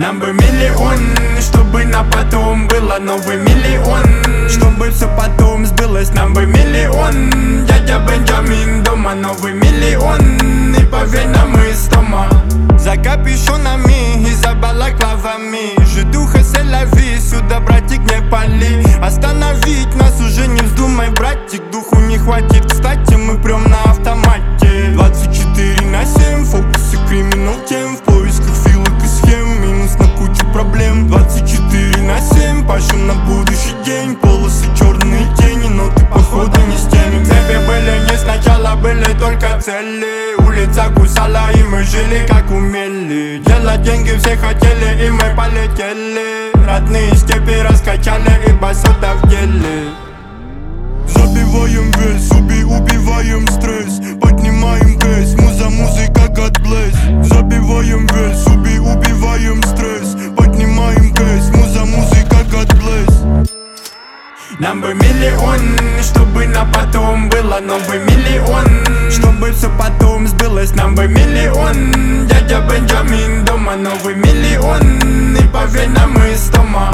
Нам бы миллион, чтобы на потом было новый миллион. Чтобы все потом сбылось, нам бы миллион. Дядя Бенджамин дома, новый миллион. И поверь нам из дома. За капюшонами и за балаклавами житуха c'est la vie, сюда, братик, не пали. Остановить нас уже не вздумай, братик, духу не хватит. Кстати, мы прям на автомате 24/7, фокус и криминал тем. В поисках филок и схем, минус на кучу проблем. 24/7, пашем на будущий день. Полосы черные тени, но ты походу не с теми. Цепи были не сначала, были только цели. Улица кусала, и мы жили как умели. Делать деньги все хотели, и мы полетели. Родные степи раскачали, и басота в деле. Забиваем вес, убиваем стресс. Поднимаем кэс, муза, музыка, God bless. Забиваем вес, убиваем стресс. Поднимаем кэс, муза, музыка, God bless. Нам бы миллион, чтобы на потом было новый миллион. Чтобы все потом сбылось, нам бы миллион. Дядя Бенджамин дома, новый миллион. И поверь нам из дома.